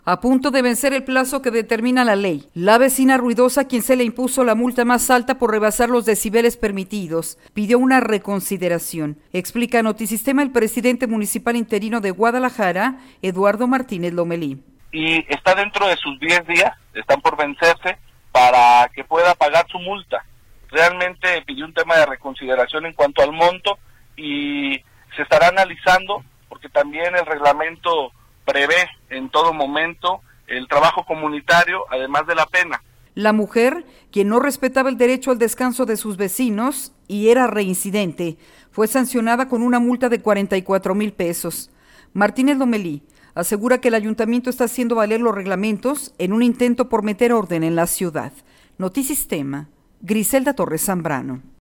A punto de vencer el plazo que determina la ley, la vecina ruidosa, a quien se le impuso la multa más alta por rebasar los decibeles permitidos, pidió una reconsideración. Explica a Notisistema el presidente municipal interino de Guadalajara, Eduardo Martínez Lomelí. Y está dentro de sus 10 días, están por vencerse, para que pueda pagar su multa. Realmente pidió un tema de reconsideración en cuanto al monto y se estará analizando, porque también el reglamento prevé en todo momento el trabajo comunitario, además de la pena. La mujer, quien no respetaba el derecho al descanso de sus vecinos y era reincidente, fue sancionada con una multa de 44,000 pesos. Martínez Lomelí asegura que el ayuntamiento está haciendo valer los reglamentos en un intento por meter orden en la ciudad. Notisistema, Griselda Torres Zambrano.